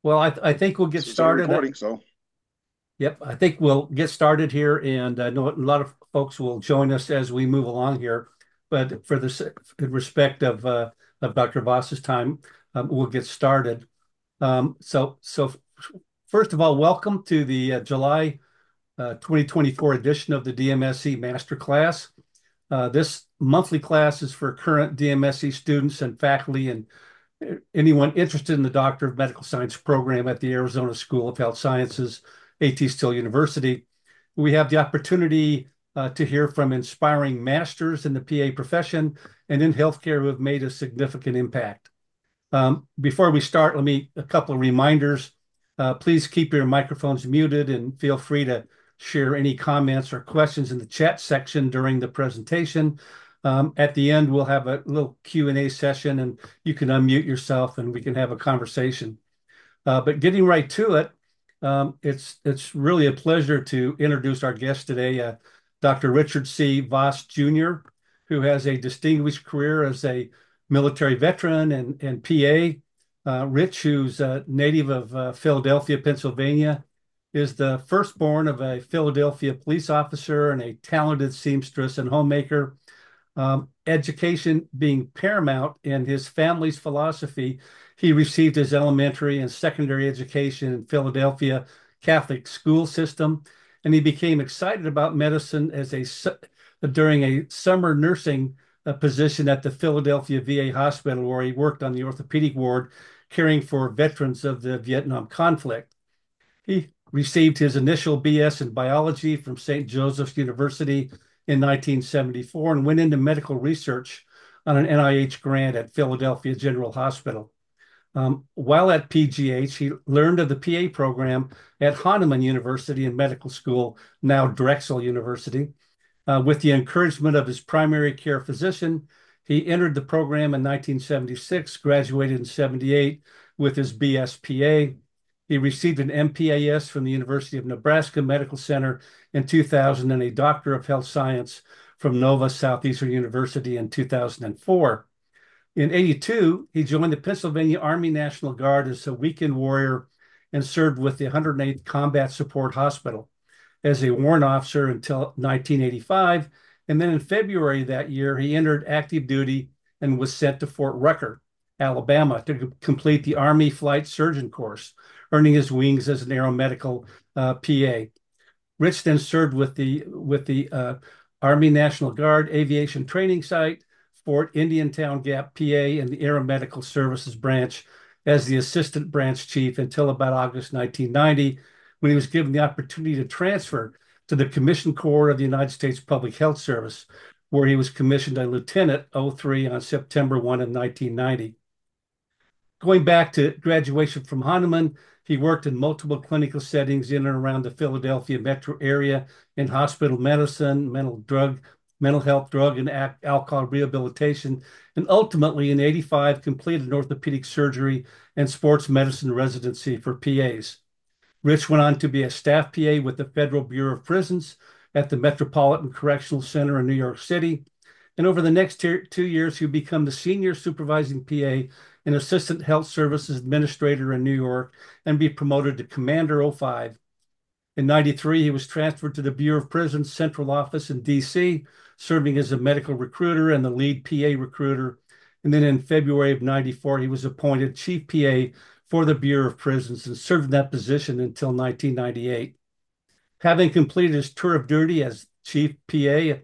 Well, I think we'll get This is already started. recording, so Yep, I think we'll get started here, and I know a lot of folks will join us as we move along here. But for in respect of Dr. Voss's time, we'll get started. So first of all, welcome to the July 2024 edition of the DMSC Masterclass. This monthly class is for current DMSC students and faculty and anyone interested in the Doctor of Medical Science program at the Arizona School of Health Sciences, A.T. Still University. We have the opportunity to hear from inspiring masters in the PA profession and in healthcare who have made a significant impact. Before we start, a couple of reminders. Please keep your microphones muted and feel free to share any comments or questions in the chat section during the presentation. At the end, we'll have a little Q&A session and you can unmute yourself and we can have a conversation. But getting right to it, it's really a pleasure to introduce our guest today, Dr. Richard C. Voss Jr., who has a distinguished career as a military veteran and PA. Rich, who's a native of Philadelphia, Pennsylvania, is the firstborn of a Philadelphia police officer and a talented seamstress and homemaker. Education being paramount in his family's philosophy, he received his elementary and secondary education in Philadelphia Catholic school system, and he became excited about medicine during a summer nursing position at the Philadelphia VA hospital, where he worked on the orthopedic ward, caring for veterans of the Vietnam conflict. He received his initial BS in biology from St. Joseph's University in 1974 and went into medical research on an NIH grant at Philadelphia General Hospital. While at PGH, he learned of the PA program at Hahnemann University and Medical School, now Drexel University. With the encouragement of his primary care physician, he entered the program in 1976, graduated in 78 with his BSPA. He received an MPAS from the University of Nebraska Medical Center in 2000 and a Doctor of Health Science from Nova Southeastern University in 2004. In 82, he joined the Pennsylvania Army National Guard as a weekend warrior and served with the 108th Combat Support Hospital as a warrant officer until 1985. And then in February that year, he entered active duty and was sent to Fort Rucker, Alabama, to complete the Army Flight Surgeon course, earning his wings as an aeromedical PA. Rich then served with the Army National Guard Aviation Training Site, Fort Indiantown Gap, PA, and the Aeromedical Services Branch as the Assistant Branch Chief until about August 1990, when he was given the opportunity to transfer to the Commissioned Corps of the United States Public Health Service, where he was commissioned a lieutenant 03 on September 1 of 1990. Going back to graduation from Hahnemann, he worked in multiple clinical settings in and around the Philadelphia metro area in hospital medicine, mental health, drug, and alcohol rehabilitation, and ultimately in 85 completed an orthopedic surgery and sports medicine residency for PAs. Rich went on to be a staff PA with the Federal Bureau of Prisons at the Metropolitan Correctional Center in New York City. And over the next 2 years, he'll become the senior supervising PA and assistant health services administrator in New York and be promoted to Commander 05. In 93, he was transferred to the Bureau of Prisons Central Office in DC, serving as a medical recruiter and the lead PA recruiter. And then in February of 94, he was appointed chief PA for the Bureau of Prisons and served in that position until 1998. Having completed his tour of duty as chief PA,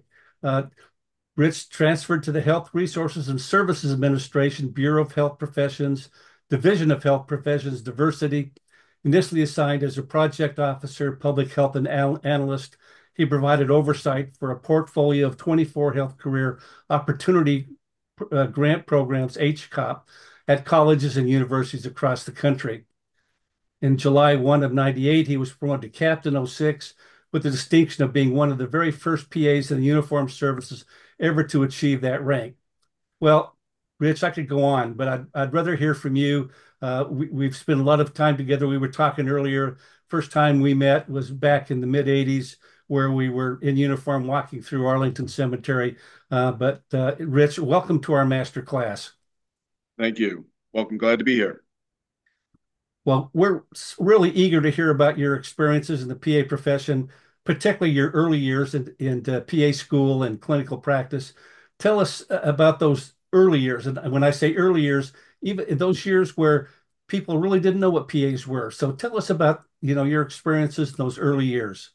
Rich transferred to the Health Resources and Services Administration, Bureau of Health Professions, Division of Health Professions Diversity. Initially assigned as a project officer, public health and analyst, he provided oversight for a portfolio of 24 health career opportunity grant programs, HCOP, at colleges and universities across the country. In July 1 of 98, he was promoted to Captain 06 with the distinction of being one of the very first PAs in the uniformed services ever to achieve that rank. Well, Rich, I could go on, but I'd rather hear from you. We've spent a lot of time together. We were talking earlier. First time we met was back in the mid 80s, where we were in uniform walking through Arlington Cemetery. But Rich, welcome to our master class. thank you. Welcome. Glad to be here. Well, we're really eager to hear about your experiences in the PA profession, particularly your early years in PA school and clinical practice. Tell us about those early years. And when I say early years, even in those years where people really didn't know what PAs were. So tell us about, your experiences in those early years.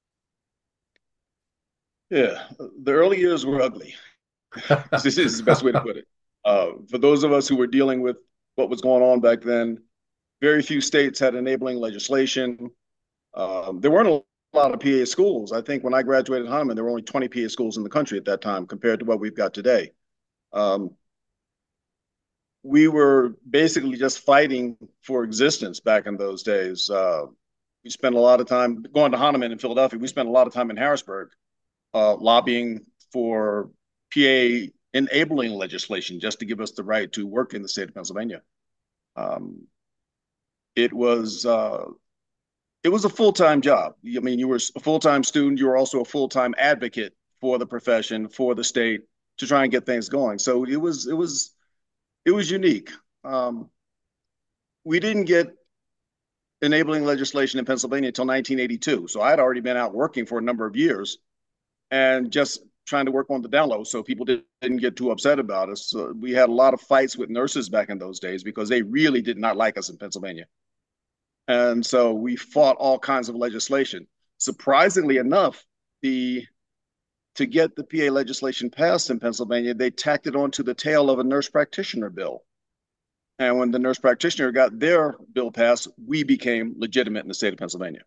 Yeah, the early years were ugly. This is the best way to put it. For those of us who were dealing with what was going on back then, very few states had enabling legislation. There weren't a lot of PA schools. I think when I graduated Heinemann, there were only 20 PA schools in the country at that time compared to what we've got today. Um, we were basically just fighting for existence back in those days. We spent a lot of time going to Heinemann in Philadelphia. We spent a lot of time in Harrisburg lobbying for PA enabling legislation just to give us the right to work in the state of Pennsylvania. Um, it was uh, it was a full time job. I mean, you were a full time student. You were also a full time advocate for the profession, for the state, to try and get things going. So it was unique. Um, we didn't get enabling legislation in Pennsylvania until 1982. So I had already been out working for a number of years and just trying to work on the down low so people didn't get too upset about us. So we had a lot of fights with nurses back in those days because they really did not like us in Pennsylvania. And so we fought all kinds of legislation. Surprisingly enough, the to get the PA legislation passed in Pennsylvania, they tacked it onto the tail of a nurse practitioner bill. And when the nurse practitioner got their bill passed, we became legitimate in the state of Pennsylvania.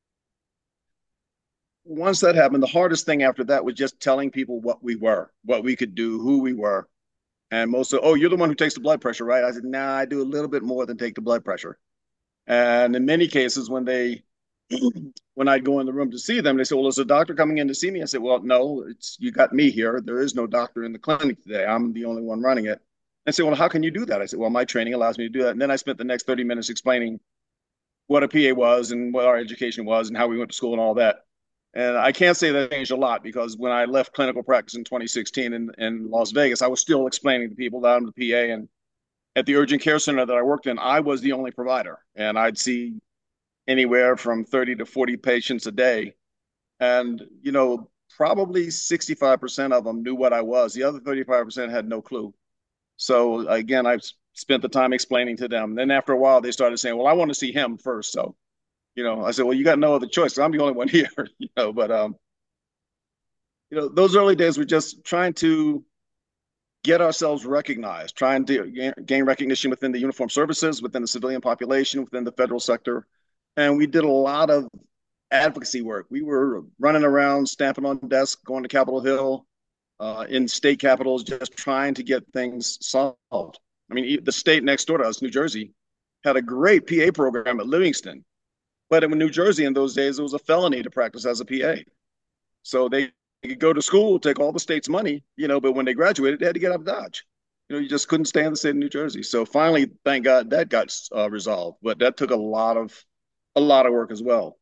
Once that happened, the hardest thing after that was just telling people what we were, what we could do, who we were. And most of, oh, you're the one who takes the blood pressure, right? I said, nah, I do a little bit more than take the blood pressure. And in many cases, when I'd go in the room to see them, they said, well, is a doctor coming in to see me? I said, well, no, it's you got me here. There is no doctor in the clinic today. I'm the only one running it. I said, well, how can you do that? I said, well, my training allows me to do that. And then I spent the next 30 minutes explaining what a PA was and what our education was and how we went to school and all that. And I can't say that changed a lot because when I left clinical practice in 2016 in Las Vegas, I was still explaining to people that I'm the PA. And at the urgent care center that I worked in, I was the only provider. And I'd see anywhere from 30 to 40 patients a day. And, probably 65% of them knew what I was. The other 35% had no clue. So again, I spent the time explaining to them. Then after a while, they started saying, well, I want to see him first. So, I said, well, you got no other choice. I'm the only one here, but, those early days were just trying to get ourselves recognized, trying to gain recognition within the uniformed services, within the civilian population, within the federal sector. And we did a lot of advocacy work. We were running around, stamping on desks, going to Capitol Hill, in state capitals, just trying to get things solved. I mean, the state next door to us, New Jersey, had a great PA program at Livingston. But in New Jersey in those days, it was a felony to practice as a PA. So they could go to school, take all the state's money, but when they graduated, they had to get out of Dodge. You just couldn't stay in the state of New Jersey. So finally, thank God that got resolved. But that took a lot of work as well.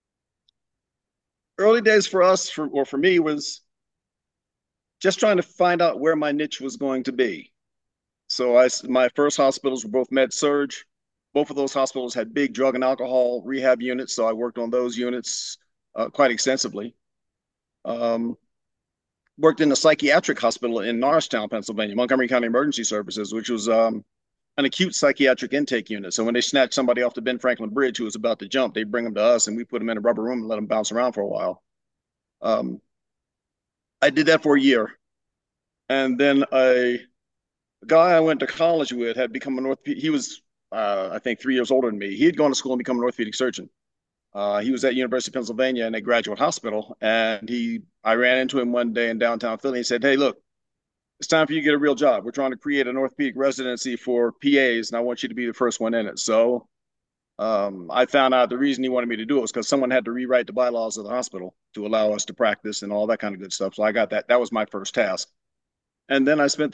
Early days for us, or for me, was just trying to find out where my niche was going to be. So my first hospitals were both med surg. Both of those hospitals had big drug and alcohol rehab units, so I worked on those units quite extensively. Um, Worked in a psychiatric hospital in Norristown, Pennsylvania, Montgomery County Emergency Services, which was an acute psychiatric intake unit. So when they snatched somebody off the Ben Franklin Bridge who was about to jump, they bring them to us and we put them in a rubber room and let them bounce around for a while. Um, I did that for a year. And then a guy I went to college with had become an orthopedic. He was, I think, 3 years older than me. He had gone to school and become an orthopedic surgeon. He was at University of Pennsylvania in a graduate hospital, and I ran into him one day in downtown Philly. He said, "Hey, look, it's time for you to get a real job. We're trying to create an orthopedic residency for PAs, and I want you to be the first one in it." So I found out the reason he wanted me to do it was because someone had to rewrite the bylaws of the hospital to allow us to practice and all that kind of good stuff. So I got that. That was my first task. And then I spent the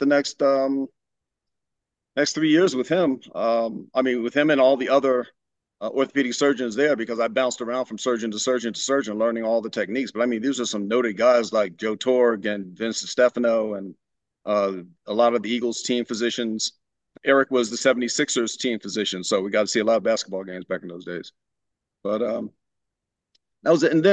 next 3 years with him. I mean, with him and all the other orthopedic surgeons there because I bounced around from surgeon to surgeon to surgeon, learning all the techniques. But I mean, these are some noted guys like Joe Torg and Vincent Stefano and a lot of the Eagles team physicians. Eric was the 76ers team physician, so we got to see a lot of basketball games back in those days. But that was it. And then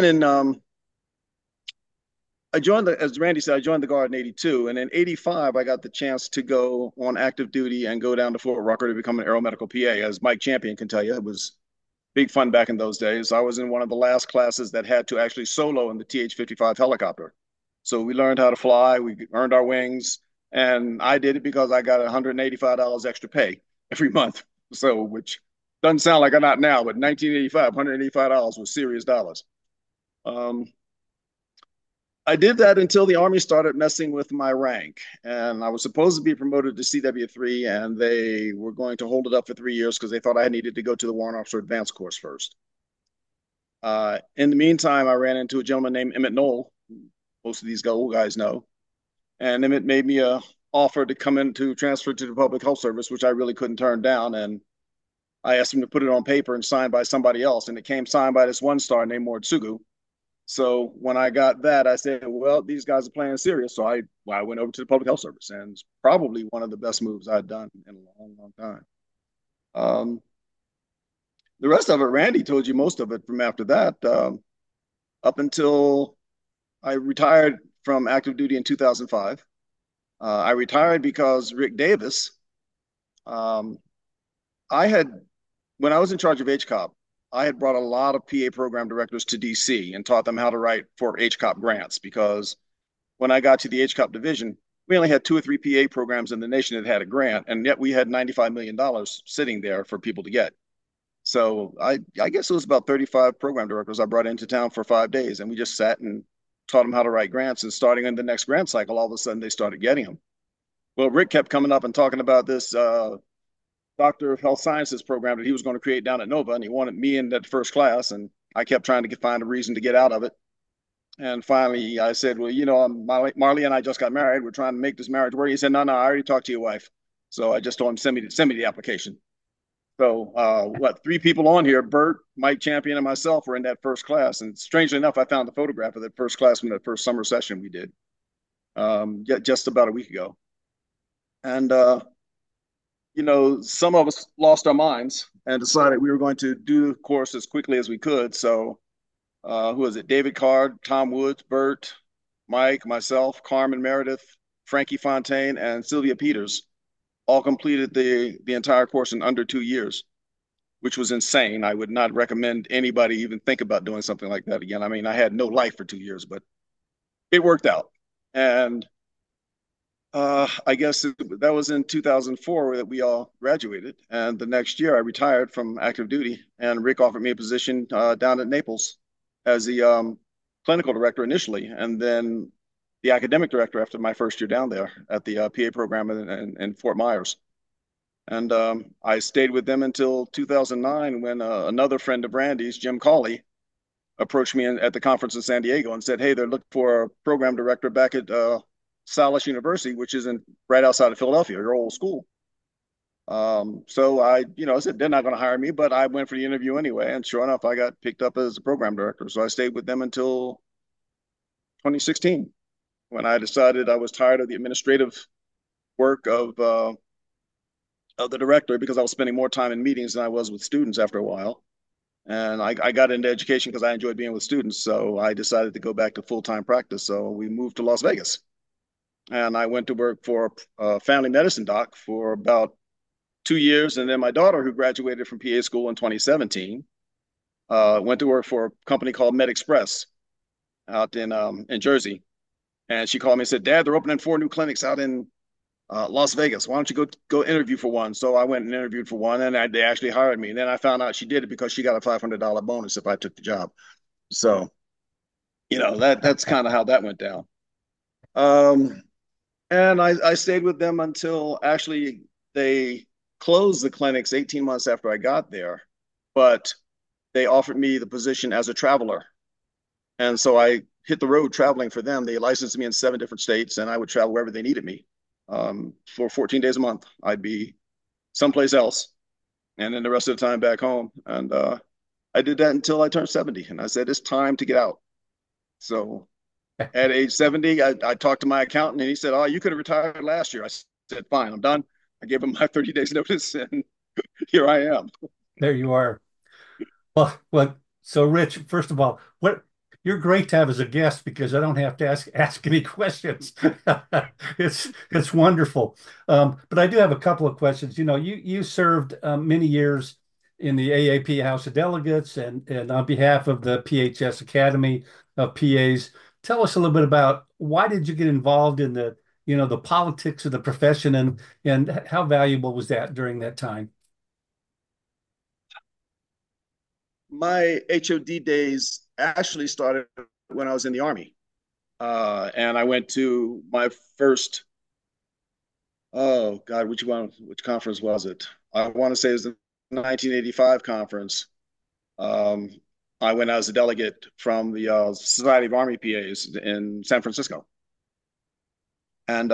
I joined as Randy said, I joined the Guard in '82, and in '85 I got the chance to go on active duty and go down to Fort Rucker to become an aeromedical PA. As Mike Champion can tell you, it was big fun back in those days. I was in one of the last classes that had to actually solo in the TH-55 helicopter. So we learned how to fly, we earned our wings, and I did it because I got $185 extra pay every month. So, which doesn't sound like a lot now, but 1985, $185 was serious dollars. Um, I did that until the Army started messing with my rank. And I was supposed to be promoted to CW3, and they were going to hold it up for 3 years because they thought I needed to go to the Warrant Officer Advanced course first. In the meantime, I ran into a gentleman named Emmett Knoll, most of these old guys know. And Emmett made me a offer to come in to transfer to the Public Health Service, which I really couldn't turn down. And I asked him to put it on paper and signed by somebody else. And it came signed by this one star named Mordsugu. So when I got that, I said, well, these guys are playing serious. So I went over to the Public Health Service, and it's probably one of the best moves I've done in a long, long time. The rest of it, Randy told you most of it from after that, up until I retired from active duty in 2005. I retired because Rick Davis, um, I had, when I was in charge of HCOP, I had brought a lot of PA program directors to DC and taught them how to write for HCOP grants, because when I got to the HCOP division, we only had 2 or 3 PA programs in the nation that had a grant, and yet we had $95 million sitting there for people to get. So I guess it was about 35 program directors I brought into town for 5 days, and we just sat and taught them how to write grants. And starting in the next grant cycle, all of a sudden they started getting them. Well, Rick kept coming up and talking about this Doctor of Health Sciences program that he was going to create down at Nova, and he wanted me in that first class, and I kept trying to find a reason to get out of it. And finally, I said, well, Marley and I just got married. We're trying to make this marriage work. He said, no, I already talked to your wife. So I just told him, send me the application. So 3 people on here, Bert, Mike Champion, and myself were in that first class. And strangely enough, I found the photograph of that first class from that first summer session we did just about a week ago. And, some of us lost our minds and decided we were going to do the course as quickly as we could. So who was it? David Card, Tom Woods, Bert, Mike, myself, Carmen Meredith, Frankie Fontaine, and Sylvia Peters all completed the entire course in under 2 years, which was insane. I would not recommend anybody even think about doing something like that again. I mean, I had no life for 2 years, but it worked out. And I guess that was in 2004 that we all graduated. And the next year I retired from active duty, and Rick offered me a position down at Naples as the clinical director initially, and then the academic director after my first year down there at the PA program in Fort Myers. And I stayed with them until 2009, when another friend of Randy's, Jim Cawley, approached me at the conference in San Diego and said, hey, they're looking for a program director back at Salus University, which is right outside of Philadelphia, your old school. So I said, they're not going to hire me, but I went for the interview anyway. And sure enough, I got picked up as a program director. So I stayed with them until 2016, when I decided I was tired of the administrative work of the director, because I was spending more time in meetings than I was with students after a while. And I got into education because I enjoyed being with students. So I decided to go back to full-time practice. So we moved to Las Vegas. And I went to work for a family medicine doc for about 2 years. And then my daughter, who graduated from PA school in 2017, went to work for a company called MedExpress out in Jersey. And she called me and said, Dad, they're opening 4 new clinics out in Las Vegas. Why don't you go interview for one? So I went and interviewed for one, and they actually hired me. And then I found out she did it because she got a $500 bonus if I took the job. So, that's kind of how that went down. And I stayed with them until actually they closed the clinics 18 months after I got there, but they offered me the position as a traveler. And so I hit the road traveling for them. They licensed me in 7 different states, and I would travel wherever they needed me. For 14 days a month, I'd be someplace else, and then the rest of the time back home. And I did that until I turned 70, and I said, it's time to get out. So at age 70, I talked to my accountant, and he said, oh, you could have retired last year. I said, fine, I'm done. I gave them my 30 days notice, and here I am. There you are. So Rich, first of all, what you're great to have as a guest because I don't have to ask any questions. It's wonderful. But I do have a couple of questions. You served many years in the AAP House of Delegates and on behalf of the PHS Academy of PAs. Tell us a little bit about why did you get involved in the politics of the profession and how valuable was that during that time? My HOD days actually started when I was in the Army. And I went to my first, oh God, which conference was it? I want to say it was the 1985 conference. Um, I went as a delegate from the Society of Army PAs in San Francisco. And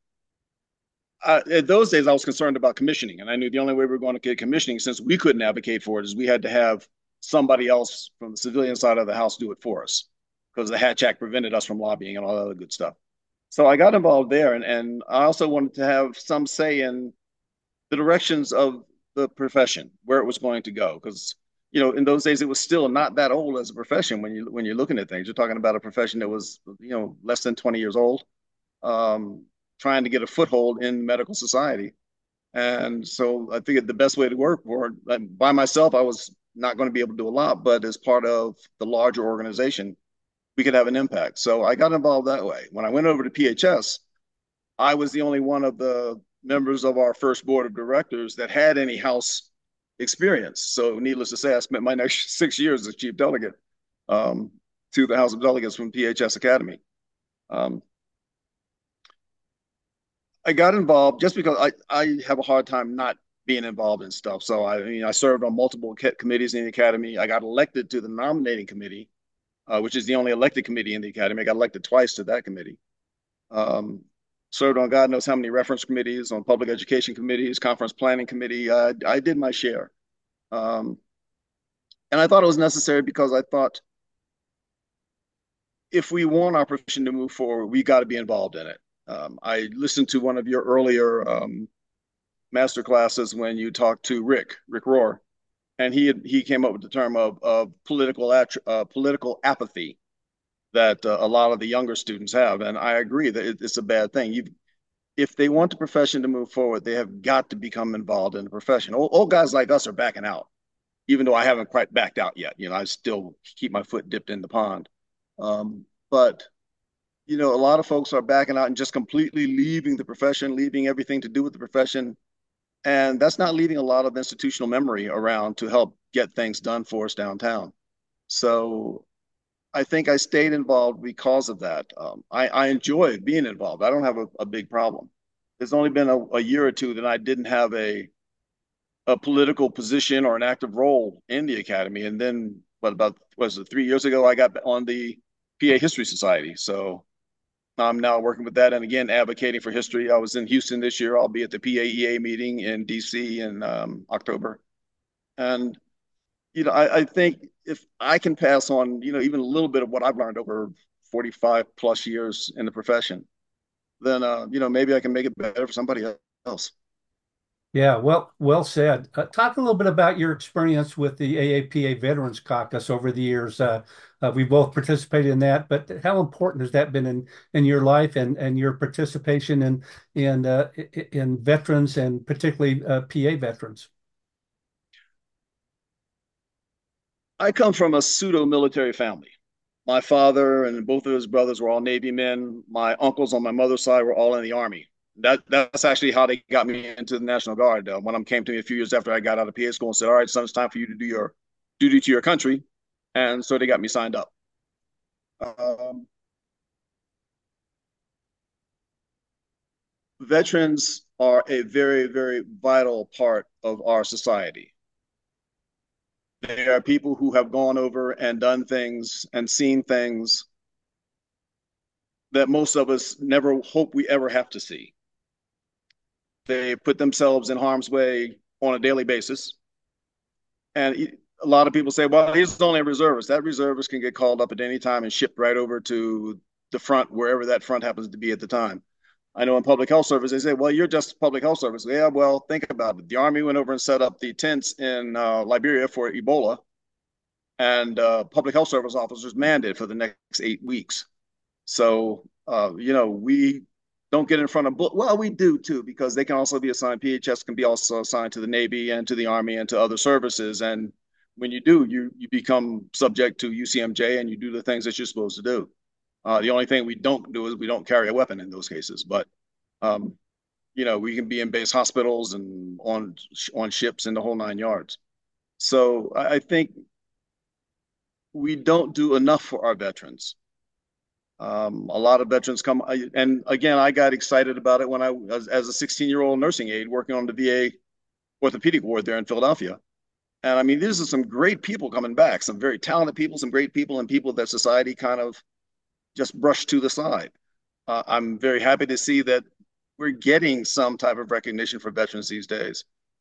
in those days, I was concerned about commissioning. And I knew the only way we were going to get commissioning, since we couldn't advocate for it, is we had to have somebody else from the civilian side of the house do it for us because the Hatch Act prevented us from lobbying and all that other good stuff. So I got involved there, and I also wanted to have some say in the directions of the profession, where it was going to go. Because in those days it was still not that old as a profession when you're looking at things. You're talking about a profession that was less than 20 years old, um, trying to get a foothold in medical society. And so I figured the best way to work for it, by myself, I was not going to be able to do a lot, but as part of the larger organization, we could have an impact. So I got involved that way. When I went over to PHS, I was the only one of the members of our first board of directors that had any house experience. So needless to say, I spent my next 6 years as chief delegate um, to the House of Delegates from PHS Academy. Um, I got involved just because I have a hard time not being involved in stuff. So I served on multiple committees in the academy. I got elected to the nominating committee, which is the only elected committee in the academy. I got elected twice to that committee. Um, Served on God knows how many reference committees, on public education committees, conference planning committee. I did my share. Um, and I thought it was necessary because I thought if we want our profession to move forward, we got to be involved in it. I listened to one of your earlier master classes when you talked to Rick Rohr, and he came up with the term of political apathy that a lot of the younger students have, and I agree that it's a bad thing. If they want the profession to move forward, they have got to become involved in the profession. Old guys like us are backing out, even though I haven't quite backed out yet. I still keep my foot dipped in the pond. But a lot of folks are backing out and just completely leaving the profession, leaving everything to do with the profession. And that's not leaving a lot of institutional memory around to help get things done for us downtown. So I think I stayed involved because of that. I enjoy being involved. I don't have a big problem. There's only been a year or two that I didn't have a political position or an active role in the academy. And then, about was it 3 years ago, I got on the PA History Society. So I'm now working with that and again advocating for history. I was in Houston this year. I'll be at the PAEA meeting in DC in October. And I think if I can pass on, even a little bit of what I've learned over 45 plus years in the profession, then, maybe I can make it better for somebody else. Yeah, well said. Talk a little bit about your experience with the AAPA Veterans Caucus over the years. We both participated in that, but how important has that been in your life and your participation in veterans and particularly PA veterans? I come from a pseudo military family. My father and both of his brothers were all Navy men. My uncles on my mother's side were all in the Army. That's actually how they got me into the National Guard. One of them came to me a few years after I got out of PA school and said, "All right, son, it's time for you to do your duty to your country," and so they got me signed up. Um, Veterans are a very, very vital part of our society. They are people who have gone over and done things and seen things that most of us never hope we ever have to see. They put themselves in harm's way on a daily basis. And a lot of people say, well, he's only a reservist. That reservist can get called up at any time and shipped right over to the front, wherever that front happens to be at the time. I know in public health service, they say, well, you're just public health service. Yeah, well, think about it. The Army went over and set up the tents in Liberia for Ebola, and public health service officers mandated for the next 8 weeks. So, we don't get in front of, well, we do too, because they can also be assigned, PHS can be also assigned to the Navy and to the Army and to other services. And when you do, you become subject to UCMJ and you do the things that you're supposed to do. The only thing we don't do is we don't carry a weapon in those cases. But, um, we can be in base hospitals and on ships and the whole 9 yards. So I think we don't do enough for our veterans. A lot of veterans come, and again, I got excited about it when I was as a 16-year-old nursing aide working on the VA orthopedic ward there in Philadelphia. And I mean, these are some great people coming back, some very talented people, some great people, and people that society kind of just brushed to the side. I'm very happy to see that we're getting some type of recognition for veterans these days.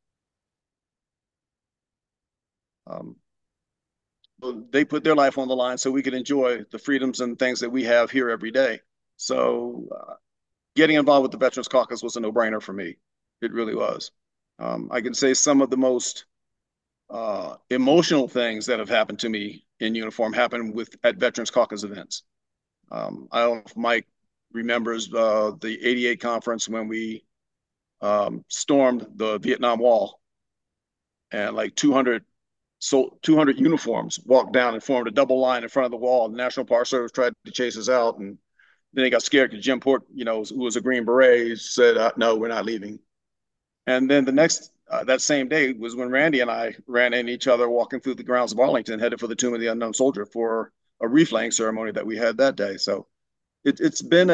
Um, they put their life on the line so we can enjoy the freedoms and things that we have here every day. So getting involved with the Veterans Caucus was a no-brainer for me. It really was. I can say some of the most emotional things that have happened to me in uniform happened at Veterans Caucus events. I don't know if Mike remembers the '88 conference when we stormed the Vietnam Wall, and like 200 uniforms walked down and formed a double line in front of the wall. The National Park Service tried to chase us out, and then they got scared because Jim Port, who was a Green Beret, said, "No, we're not leaving." And then that same day was when Randy and I ran into each other walking through the grounds of Arlington, headed for the Tomb of the Unknown Soldier for a wreath laying ceremony that we had that day. So it's been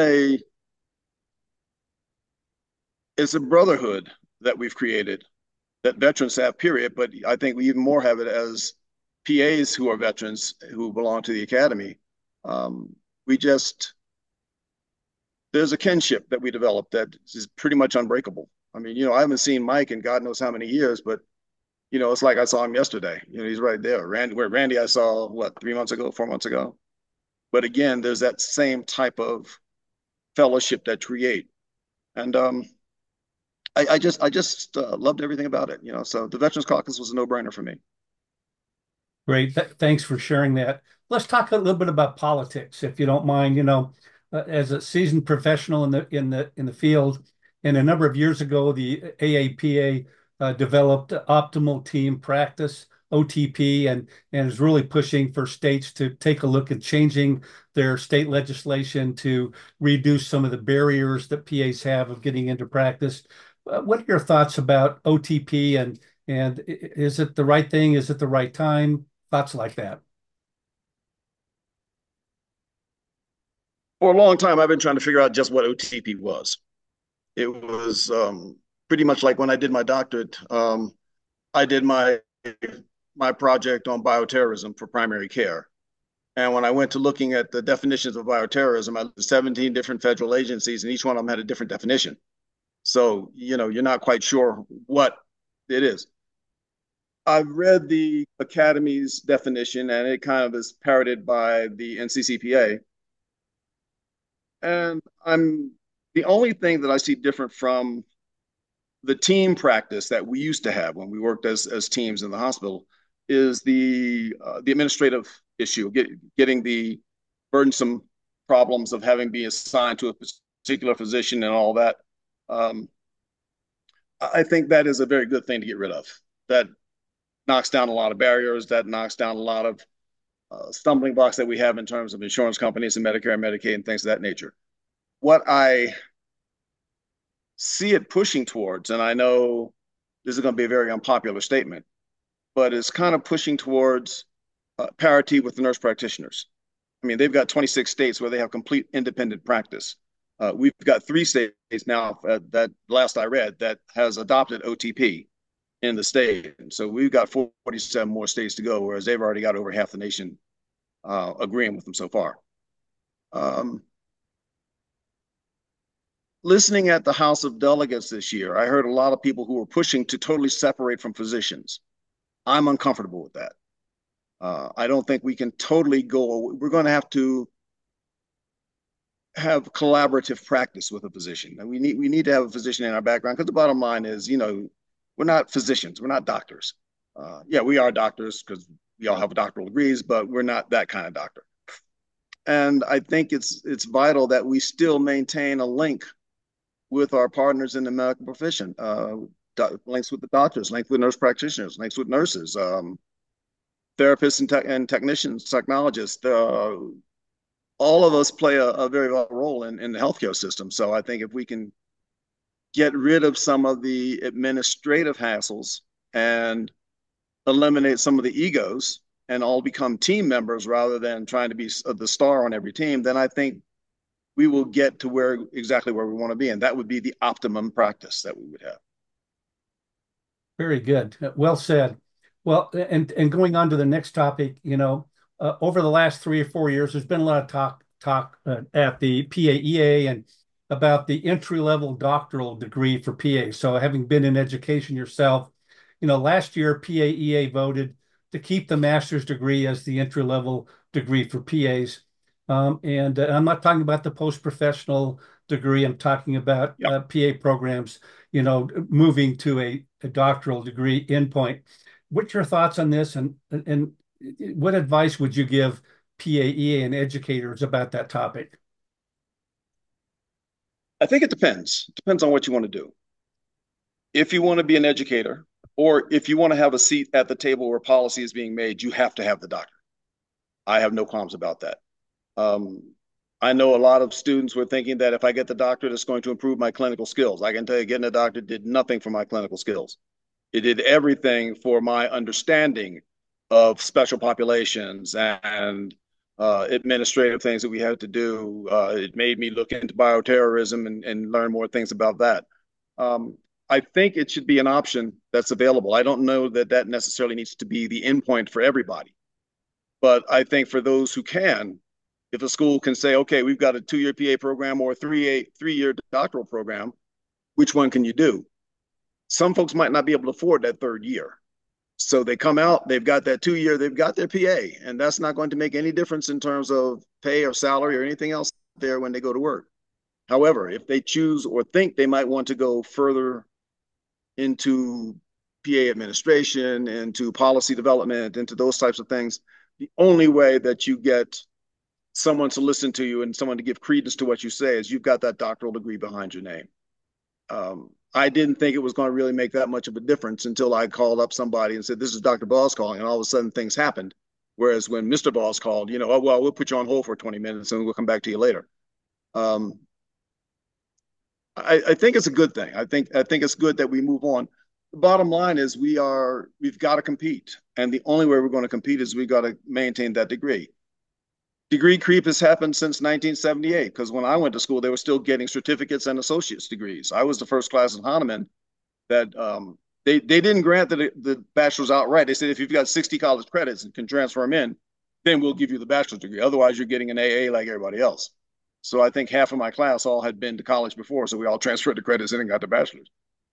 it's a brotherhood that we've created that veterans have, period. But I think we even more have it as PAs who are veterans who belong to the academy. We just, there's a kinship that we developed that is pretty much unbreakable. I mean, I haven't seen Mike in God knows how many years, but it's like I saw him yesterday. He's right there. Randy I saw, what, 3 months ago, 4 months ago. But again, there's that same type of fellowship that create. And I just loved everything about it. So the Veterans Caucus was a no-brainer for me. Great. Thanks for sharing that. Let's talk a little bit about politics, if you don't mind. As a seasoned professional in the field, and a number of years ago, the AAPA developed optimal team practice (OTP) and is really pushing for states to take a look at changing their state legislation to reduce some of the barriers that PAs have of getting into practice. What are your thoughts about OTP and is it the right thing? Is it the right time? Thoughts like that. For a long time, I've been trying to figure out just what OTP was. It was pretty much like when I did my doctorate. I did my project on bioterrorism for primary care. And when I went to looking at the definitions of bioterrorism, I looked at 17 different federal agencies, and each one of them had a different definition. So, you're not quite sure what it is. I've read the Academy's definition, and it kind of is parroted by the NCCPA. And the only thing that I see different from the team practice that we used to have when we worked as teams in the hospital is the administrative issue, getting the burdensome problems of having been assigned to a particular physician and all that. I think that is a very good thing to get rid of. That knocks down a lot of barriers. That knocks down a lot of stumbling blocks that we have in terms of insurance companies and Medicare and Medicaid and things of that nature. What I see it pushing towards, and I know this is going to be a very unpopular statement, but it's kind of pushing towards parity with the nurse practitioners. I mean, they've got 26 states where they have complete independent practice. We've got 3 states now that last I read that has adopted OTP in the state. So we've got 47 more states to go, whereas they've already got over half the nation agreeing with them so far. Listening at the House of Delegates this year, I heard a lot of people who were pushing to totally separate from physicians. I'm uncomfortable with that. I don't think we can totally go. We're going to have to have collaborative practice with a physician. And we need to have a physician in our background because the bottom line is, we're not physicians, we're not doctors. Yeah, we are doctors because we all have doctoral degrees, but we're not that kind of doctor. And I think it's vital that we still maintain a link with our partners in the medical profession, links with the doctors, links with nurse practitioners, links with nurses, therapists and technicians, technologists. All of us play a very vital role in the healthcare system. So I think if we can get rid of some of the administrative hassles and eliminate some of the egos and all become team members rather than trying to be the star on every team, then I think we will get to exactly where we want to be. And that would be the optimum practice that we would have. Very good. Well said. Well, and going on to the next topic, over the last 3 or 4 years, there's been a lot of talk at the PAEA and about the entry-level doctoral degree for PA. So having been in education yourself, last year PAEA voted to keep the master's degree as the entry-level degree for PAs. And I'm not talking about the post-professional degree. I'm talking about Yep. PA programs, moving to a doctoral degree endpoint. What's your thoughts on this, and what advice would you give PAEA and educators about that topic? I think it depends. It depends on what you want to do. If you want to be an educator, or if you want to have a seat at the table where policy is being made, you have to have the doctor. I have no qualms about that. Um, I know a lot of students were thinking that if I get the doctorate, it's going to improve my clinical skills. I can tell you, getting a doctorate did nothing for my clinical skills. It did everything for my understanding of special populations and administrative things that we had to do. It made me look into bioterrorism and learn more things about that. I think it should be an option that's available. I don't know that that necessarily needs to be the endpoint for everybody, but I think for those who can, if a school can say, okay, we've got a 2-year PA program or a three-year doctoral program, which one can you do? Some folks might not be able to afford that third year. So they come out, they've got that 2 year, they've got their PA, and that's not going to make any difference in terms of pay or salary or anything else there when they go to work. However, if they choose or think they might want to go further into PA administration, into policy development, into those types of things, the only way that you get someone to listen to you and someone to give credence to what you say is you've got that doctoral degree behind your name. I didn't think it was going to really make that much of a difference until I called up somebody and said, this is Dr. Boss calling, and all of a sudden things happened. Whereas when Mr. Boss called, oh, well, we'll put you on hold for 20 minutes and we'll come back to you later. I think it's a good thing. I think it's good that we move on. The bottom line is we've got to compete. And the only way we're going to compete is we got to maintain that degree. Degree creep has happened since 1978 because when I went to school, they were still getting certificates and associate's degrees. I was the first class in Hahnemann that they didn't grant the bachelor's outright. They said if you've got 60 college credits and can transfer them in, then we'll give you the bachelor's degree. Otherwise, you're getting an AA like everybody else. So I think half of my class all had been to college before, so we all transferred the credits in and got the bachelor's.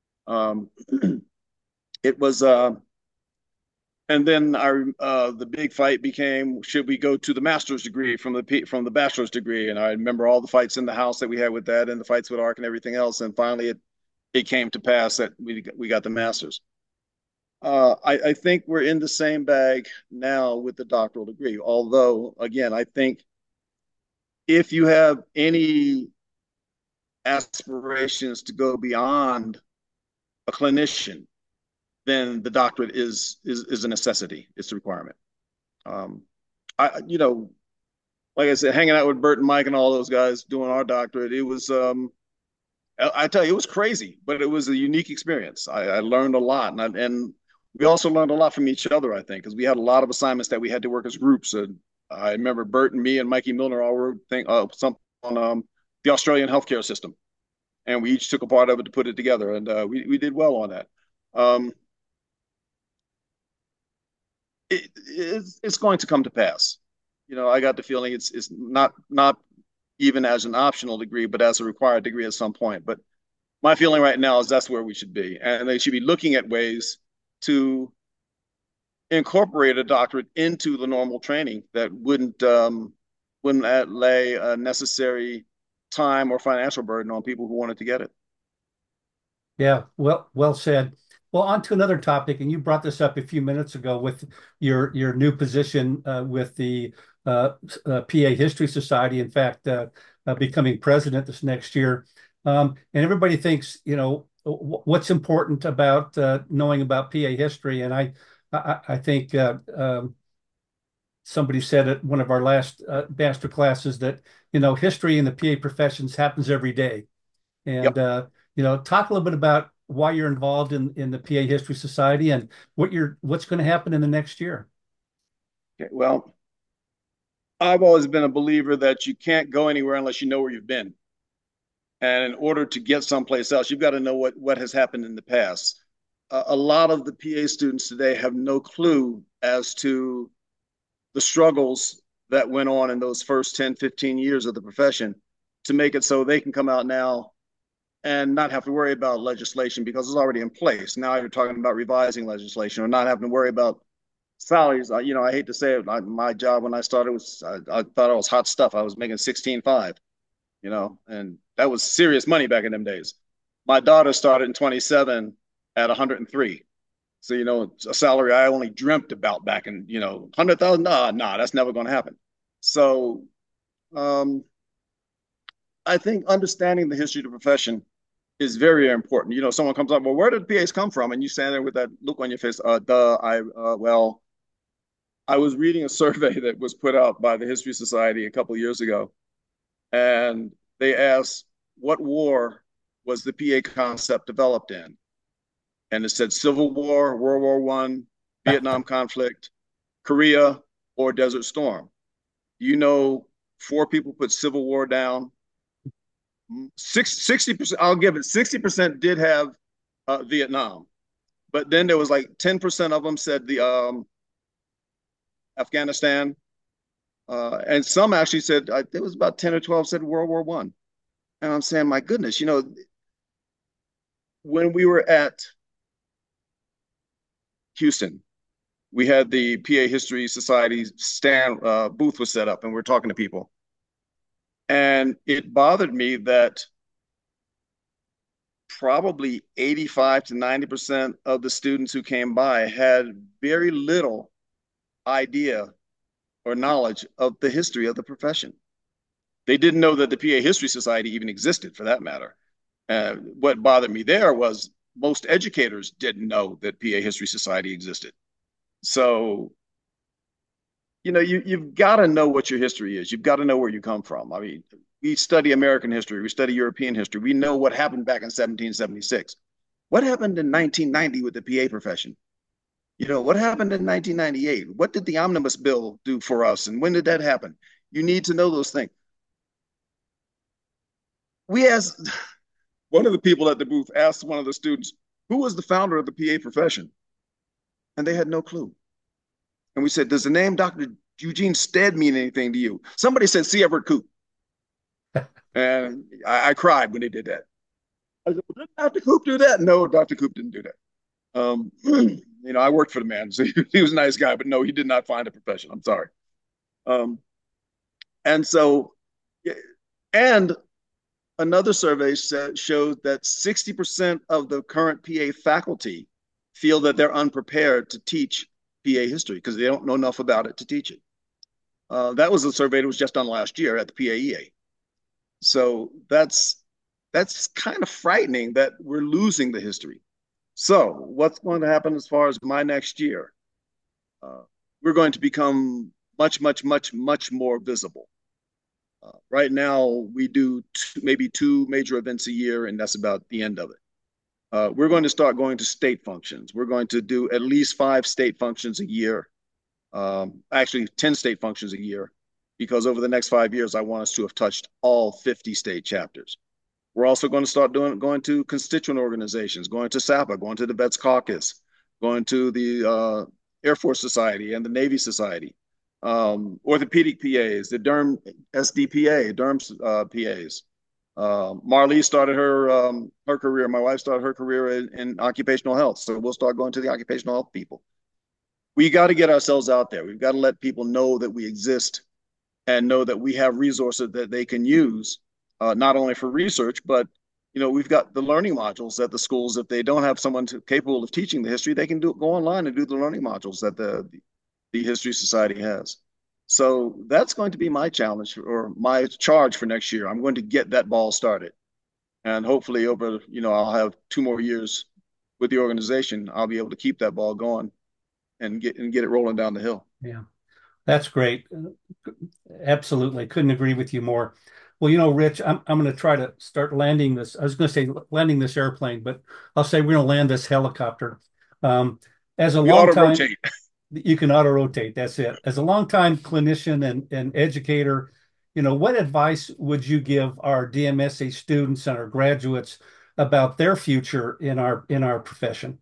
It was and then the big fight became, should we go to the master's degree from the bachelor's degree? And I remember all the fights in the house that we had with that and the fights with ARC and everything else. And finally it came to pass that we got the master's. I think we're in the same bag now with the doctoral degree. Although, again, I think if you have any aspirations to go beyond a clinician, then the doctorate is a necessity. It's a requirement. Like I said, hanging out with Bert and Mike and all those guys doing our doctorate, it was I tell you, it was crazy, but it was a unique experience. I learned a lot, and we also learned a lot from each other. I think because we had a lot of assignments that we had to work as groups. And I remember Bert and me and Mikey Milner all were something on the Australian healthcare system, and we each took a part of it to put it together, and we did well on that. It's going to come to pass. I got the feeling it's not even as an optional degree, but as a required degree at some point. But my feeling right now is that's where we should be, and they should be looking at ways to incorporate a doctorate into the normal training that wouldn't lay a necessary time or financial burden on people who wanted to get it. Yeah, well said. Well, on to another topic, and you brought this up a few minutes ago with your new position with the PA History Society. In fact, becoming president this next year, and everybody thinks, what's important about knowing about PA history, and I think somebody said at one of our last master classes that history in the PA professions happens every day. Yep. And talk a little bit about why you're involved in the PA History Society and what's going to happen in the next year. Okay, well, I've always been a believer that you can't go anywhere unless you know where you've been. And in order to get someplace else, you've got to know what has happened in the past. A lot of the PA students today have no clue as to the struggles that went on in those first 10, 15 years of the profession to make it so they can come out now and not have to worry about legislation because it's already in place. Now you're talking about revising legislation or not having to worry about salaries. I hate to say it. My job when I started I thought it was hot stuff. I was making 16.5, and that was serious money back in them days. My daughter started in 27 at 103. So, a salary I only dreamt about back in, 100,000. Nah, that's never going to happen. So, um, I think understanding the history of the profession is very important. Someone comes up, well, where did PAs come from? And you stand there with that look on your face. Well, I was reading a survey that was put out by the History Society a couple of years ago, and they asked, what war was the PA concept developed in? And it said Civil War, World War One, Vietnam conflict, Korea, or Desert Storm. Four people put Civil War down. 60%, I'll give it 60% did have Vietnam, but then there was like 10% of them said the Afghanistan, and some actually said it was about 10 or 12 said World War One. And I'm saying, my goodness, when we were at Houston, we had the PA History Society stand booth was set up, and we're talking to people. And it bothered me that probably 85 to 90% of the students who came by had very little idea or knowledge of the history of the profession. They didn't know that the PA History Society even existed, for that matter. What bothered me there was most educators didn't know that PA History Society existed. So, you've got to know what your history is. You've got to know where you come from. I mean, we study American history. We study European history. We know what happened back in 1776. What happened in 1990 with the PA profession? What happened in 1998? What did the Omnibus Bill do for us? And when did that happen? You need to know those things. We asked, one of the people at the booth asked one of the students, who was the founder of the PA profession? And they had no clue. And we said, does the name Dr. Eugene Stead mean anything to you? Somebody said C. Everett Koop. And I cried when they did that. I said, well, did Dr. Koop do that? No, Dr. Koop didn't do that. I worked for the man, so he was a nice guy, but no, he did not find a profession. I'm sorry. And so, and another survey showed that 60% of the current PA faculty feel that they're unprepared to teach PA history because they don't know enough about it to teach it. That was a survey that was just done last year at the PAEA. So that's kind of frightening that we're losing the history. So what's going to happen as far as my next year? We're going to become much, much, much, much more visible. Right now, we do maybe two major events a year, and that's about the end of it. We're going to start going to state functions. We're going to do at least 5 state functions a year, actually 10 state functions a year, because over the next 5 years, I want us to have touched all 50 state chapters. We're also going to start going to constituent organizations, going to SAPA, going to the Vets Caucus, going to the Air Force Society and the Navy Society, orthopedic PAs, the Derm SDPA, Derm PAs. Marlee started her career. My wife started her career in occupational health, so we'll start going to the occupational health people. We got to get ourselves out there. We've got to let people know that we exist and know that we have resources that they can use not only for research, but we've got the learning modules at the schools. If they don't have someone capable of teaching the history, they can go online and do the learning modules that the History Society has. So that's going to be my challenge or my charge for next year. I'm going to get that ball started. And hopefully over, I'll have 2 more years with the organization. I'll be able to keep that ball going and get it rolling down the hill. Yeah, that's great. Absolutely. Couldn't agree with you more. Well, Rich, I'm going to try to start landing this. I was going to say landing this airplane, but I'll say we're going to land this helicopter. Um, as a We long auto time, rotate. you can auto rotate. That's it. As a longtime clinician and educator, what advice would you give our DMSA students and our graduates about their future in our profession?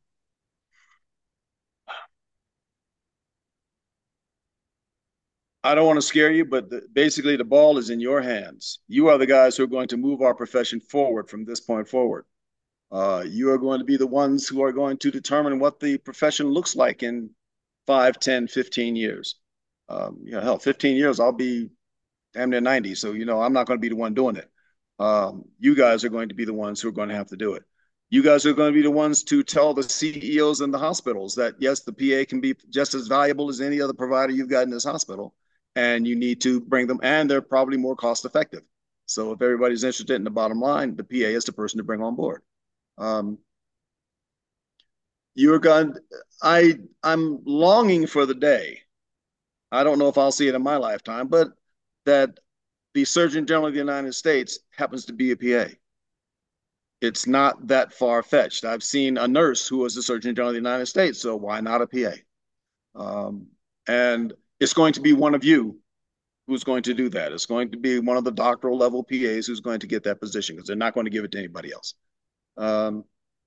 I don't want to scare you, but basically the ball is in your hands. You are the guys who are going to move our profession forward from this point forward. You are going to be the ones who are going to determine what the profession looks like in 5, 10, 15 years. Hell, 15 years, I'll be damn near 90. So, I'm not going to be the one doing it. You guys are going to be the ones who are going to have to do it. You guys are going to be the ones to tell the CEOs in the hospitals that, yes, the PA can be just as valuable as any other provider you've got in this hospital. And you need to bring them, and they're probably more cost effective. So if everybody's interested in the bottom line, the PA is the person to bring on board. Um, you're going. I'm longing for the day. I don't know if I'll see it in my lifetime, but that the Surgeon General of the United States happens to be a PA. It's not that far fetched. I've seen a nurse who was the Surgeon General of the United States, so why not a PA? And it's going to be one of you who's going to do that. It's going to be one of the doctoral level PAs who's going to get that position because they're not going to give it to anybody else. Um,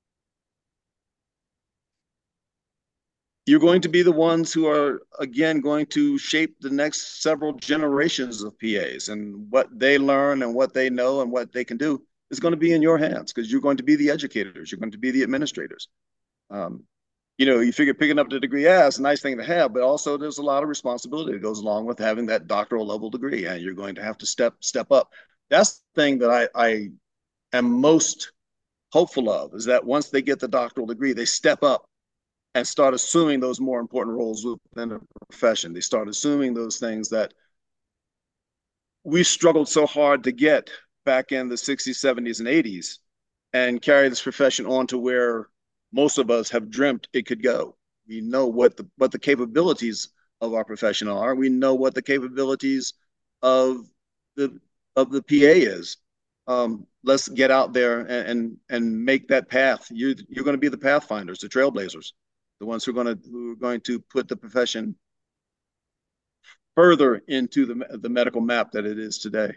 you're going to be the ones who are, again, going to shape the next several generations of PAs, and what they learn and what they know and what they can do is going to be in your hands because you're going to be the educators. You're going to be the administrators. Um, you figure picking up the degree, yeah, it's a nice thing to have, but also there's a lot of responsibility that goes along with having that doctoral level degree, and you're going to have to step up. That's the thing that I am most hopeful of, is that once they get the doctoral degree, they step up and start assuming those more important roles within the profession. They start assuming those things that we struggled so hard to get back in the 60s, 70s, and 80s, and carry this profession on to where most of us have dreamt it could go. We know what the capabilities of our profession are. We know what the capabilities of the PA is. Let's get out there and make that path. You're going to be the pathfinders, the trailblazers, the ones who are going to put the profession further into the medical map that it is today.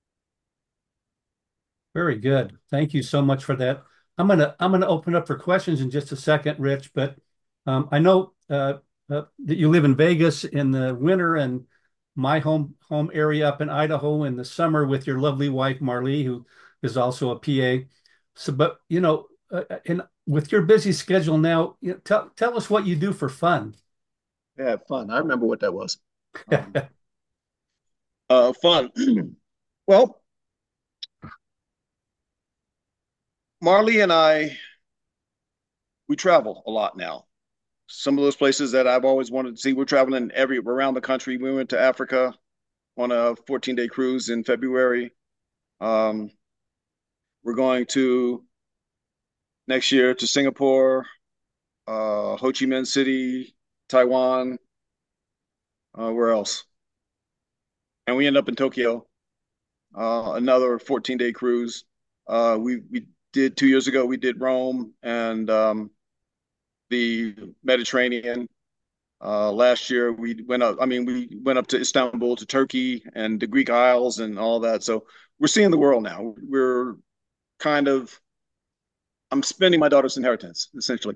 Very good. Thank you so much for that. I'm gonna open up for questions in just a second, Rich, but I know that you live in Vegas in the winter and my home area up in Idaho in the summer with your lovely wife Marlee, who is also a PA. So, but and with your busy schedule now, tell us what you do for fun. Yeah, fun. I remember what that was. Um, fun. Well, Marlee and we travel a lot now. Some of those places that I've always wanted to see, we're traveling around the country. We went to Africa on a 14-day cruise in February. Um, we're going to next year to Singapore, Ho Chi Minh City, Taiwan. Where else? And we end up in Tokyo. Another 14-day cruise. We did 2 years ago. We did Rome and the Mediterranean. Last year we went up. I mean, we went up to Istanbul, to Turkey, and the Greek Isles, and all that. So we're seeing the world now. We're kind of. I'm spending my daughter's inheritance essentially.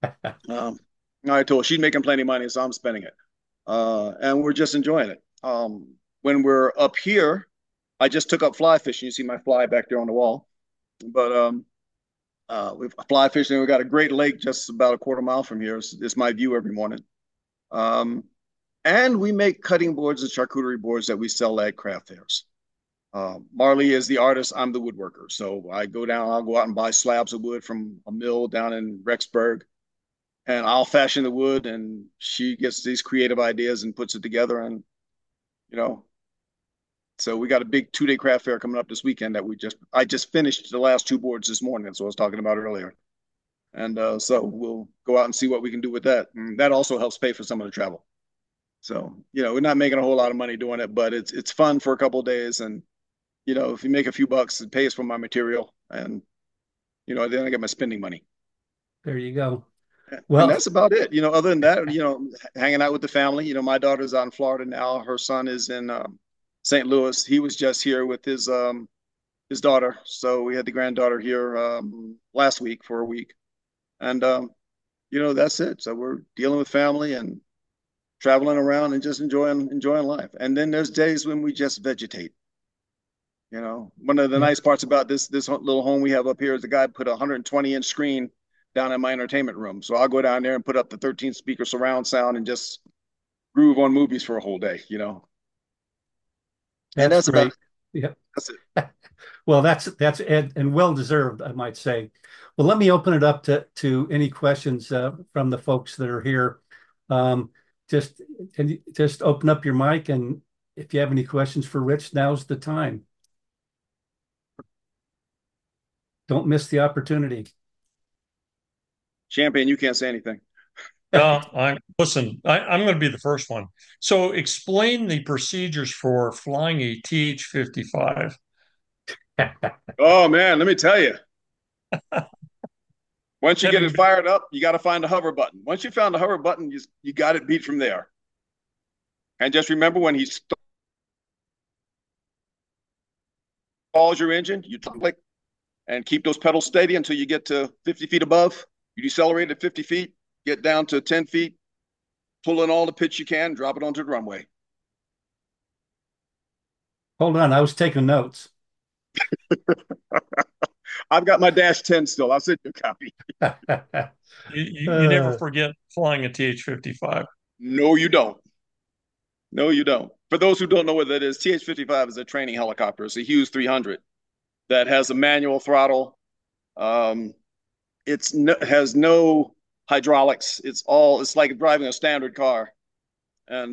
I told her she's making plenty of money, so I'm spending it, and we're just enjoying it. When we're up here, I just took up fly fishing. You see my fly back there on the wall, but we've fly fishing. We've got a great lake just about a quarter mile from here. It's my view every morning. Um, and we make cutting boards and charcuterie boards that we sell at craft fairs. Marley is the artist. I'm the woodworker. So I go down, I'll go out and buy slabs of wood from a mill down in Rexburg, and I'll fashion the wood, and she gets these creative ideas and puts it together. And, you know, so we got a big 2 day craft fair coming up this weekend that I just finished the last 2 boards this morning. That's what I was talking about earlier. And so we'll go out and see what we can do with that. And that also helps pay for some of the travel. So, we're not making a whole lot of money doing it, but it's fun for a couple of days. And, if you make a few bucks, it pays for my material. And, then I get my spending money. There you go. And Well, that's about it. Other than that, hanging out with the family. My daughter's out in Florida now. Her son is in St. Louis. He was just here with his daughter. So we had the granddaughter here last week for a week. And that's it. So we're dealing with family and traveling around and just enjoying life. And then there's days when we just vegetate. One of the yeah, nice parts about this little home we have up here is the guy put a 120-inch screen down in my entertainment room. So I'll go down there and put up the 13 speaker surround sound and just groove on movies for a whole day. And that's that's about great. it. Yeah. That's it. Well, that's and well deserved, I might say. Well, let me open it up to any questions from the folks that are here. Um, just just open up your mic, and if you have any questions for Rich, now's the time. Don't miss the opportunity. Champagne, you can't say anything. I'm going to be the first one. So explain the procedures for flying a TH-55. Oh man, let me tell you. Once you get Having it fired up, you got to find the hover button. Once you found the hover button, you got it beat from there. And just remember when he stalls your engine, you click and keep those pedals steady until you get to 50 feet above. You decelerate at 50 feet, get down to 10 feet, pull in all the pitch you can, drop it onto the runway. Hold on, I was taking notes. I've got my Dash 10 still. I'll send you a copy. you never forget flying a TH-55. No, you don't. No, you don't. For those who don't know what that is, TH-55 is a training helicopter. It's a Hughes 300 that has a manual throttle. Um, has no hydraulics. It's like driving a standard car. And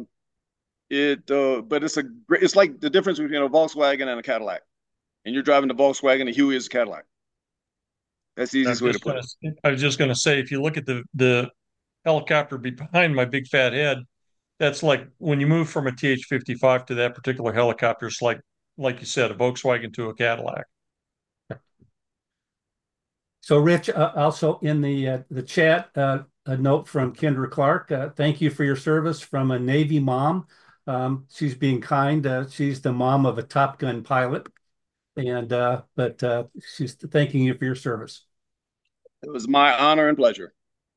but it's like the difference between a Volkswagen and a Cadillac. And you're driving the Volkswagen, the Huey is a Cadillac. That's the easiest way to put it. I was just going to say, if you look at the helicopter behind my big fat head, that's like when you move from a TH-55 to that particular helicopter, it's like you said, a Volkswagen to a Cadillac. So, Rich, also in the chat, a note from Kendra Clark. Thank you for your service from a Navy mom. She's being kind. She's the mom of a Top Gun pilot, and but she's thanking you for your service. It was my honor and pleasure.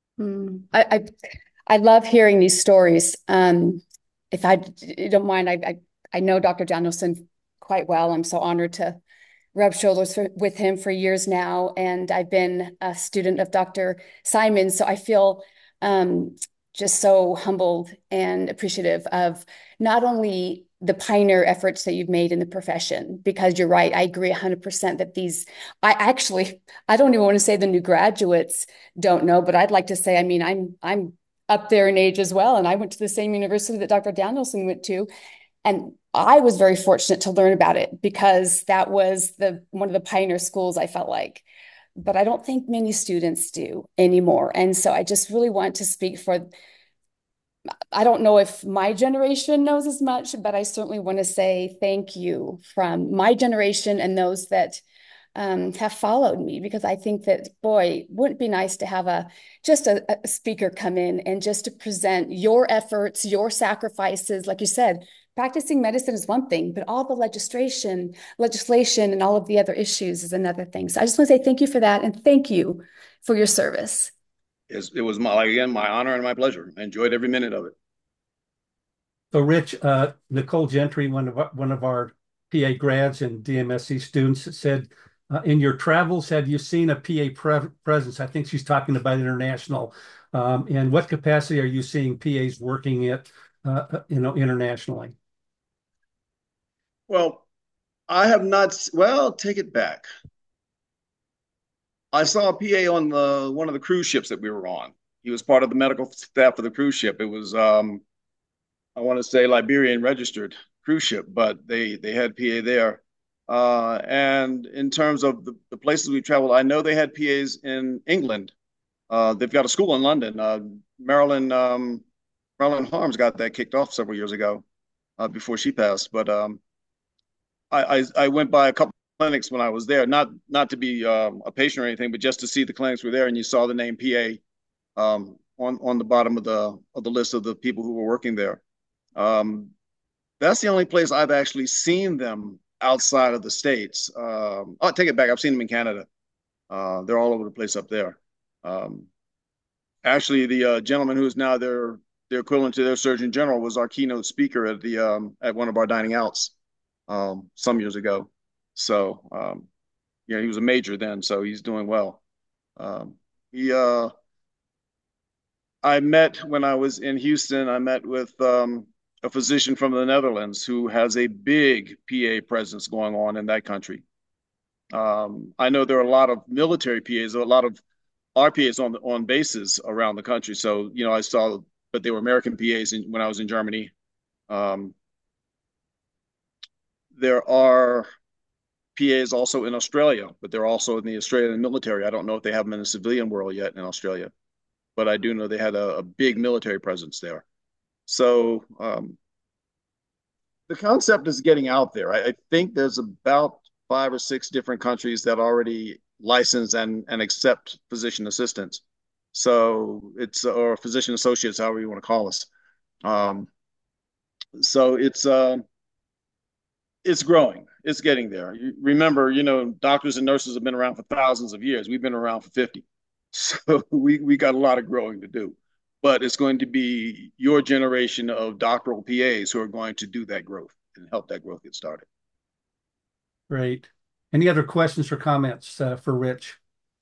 I love hearing these stories. If you don't mind, I know Dr. Danielson quite well. I'm so honored to rub shoulders with him for years now, and I've been a student of Dr. Simon, so I feel just so humbled and appreciative of not only the pioneer efforts that you've made in the profession, because you're right, I agree 100% that I don't even want to say the new graduates don't know, but I'd like to say, I mean, I'm up there in age as well, and I went to the same university that Dr. Danielson went to, and I was very fortunate to learn about it because that was one of the pioneer schools, I felt like. But I don't think many students do anymore. And so I just really want to speak for, I don't know if my generation knows as much, but I certainly want to say thank you from my generation and those that have followed me, because I think that, boy, wouldn't it be nice to have just a speaker come in and just to present your efforts, your sacrifices. Like you said, practicing medicine is one thing, but all the legislation and all of the other issues is another thing. So I just want to say thank you for that, and thank you for your service. It was my honor and my pleasure. I enjoyed every minute of it. So, Rich, Nicole Gentry, one of our PA grads and DMSC students, said, in your travels, have you seen a PA presence? I think she's talking about international. And what capacity are you seeing PAs working at, internationally? Well, I have not. Well, take it back. I saw a PA on the one of the cruise ships that we were on. He was part of the medical staff of the cruise ship. It was I want to say Liberian registered cruise ship, but they had PA there. And in terms of the places we traveled, I know they had PAs in England. They've got a school in London. Marilyn Marilyn Harms got that kicked off several years ago before she passed. But I went by a couple clinics when I was there, not to be a patient or anything, but just to see the clinics were there, and you saw the name PA on the bottom of the list of the people who were working there. Um, that's the only place I've actually seen them outside of the states. I'll take it back. I've seen them in Canada. They're all over the place up there. Um, Actually, the gentleman who's now their equivalent to their surgeon general was our keynote speaker at one of our dining outs some years ago. So yeah, he was a major then, so he's doing well. He I met when I was in Houston. I met with a physician from the Netherlands who has a big PA presence going on in that country. I know there are a lot of military PAs, a lot of RPAs on bases around the country. So I saw, but they were American PAs when I was in Germany. Um, there are PAs also in Australia, but they're also in the Australian military. I don't know if they have them in the civilian world yet in Australia, but I do know they had a big military presence there. So the concept is getting out there. I think there's about 5 or 6 different countries that already license and accept physician assistants. So it's or physician associates, however you want to call us. Um, so it's growing. It's getting there. You remember, doctors and nurses have been around for thousands of years. We've been around for 50. So we got a lot of growing to do. But it's going to be your generation of doctoral PAs who are going to do that growth and help that growth get started. Great. Any other questions or comments for Rich?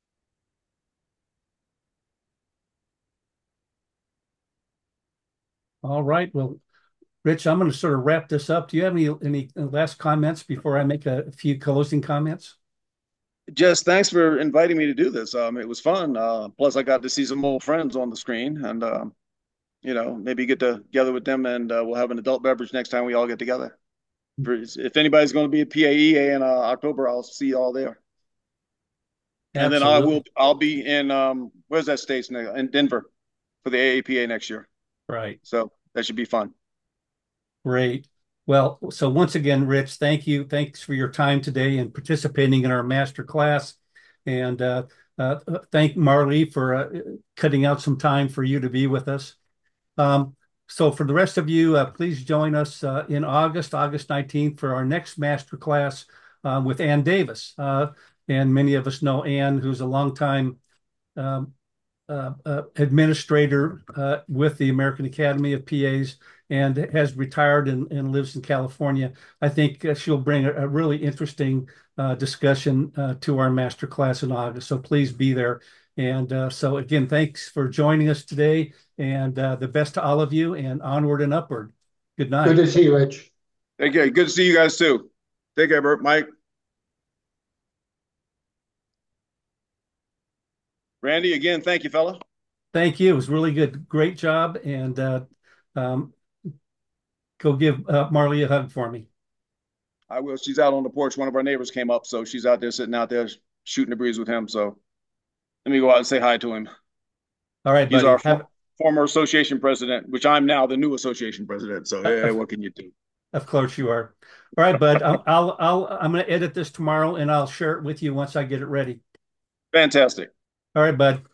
All right. Well, Rich, I'm going to sort of wrap this up. Do you have any last comments before I make a few closing comments? Just thanks for inviting me to do this. It was fun. Plus, I got to see some old friends on the screen, and maybe get together with them, and we'll have an adult beverage next time we all get together. If anybody's going to be at PAEA in October, I'll see you all there. And then Absolutely. I'll be in where's that state in Denver for the AAPA next year. Right. So that should be fun. Great. Well, so once again, Rich, thank you. Thanks for your time today and participating in our master class. And thank Marley for cutting out some time for you to be with us. Um, so for the rest of you, please join us in August 19th, for our next master class with Ann Davis. And many of us know Ann, who's a longtime um, administrator with the American Academy of PAs and has retired and lives in California. I think she'll bring a really interesting discussion to our master class in August. So please be there. And so again, thanks for joining us today, and the best to all of you, and onward and upward. Good night. Good to see you, Rich. Take care. Good to see you guys too. Take care, Bert, Mike. Randy, again, thank you, fella. Thank you. It was really good. Great job. And um, go give Marley a hug for me. I will. She's out on the porch. One of our neighbors came up, so she's out there sitting out there shooting the breeze with him. So let me go out and say hi to him. All right, He's buddy. our former association president, which I'm now the new association president. So yeah, what can you do? Of course you are. All right, bud. I'm going to edit this tomorrow, and I'll share it with you once I get it ready. Fantastic. All right, bud.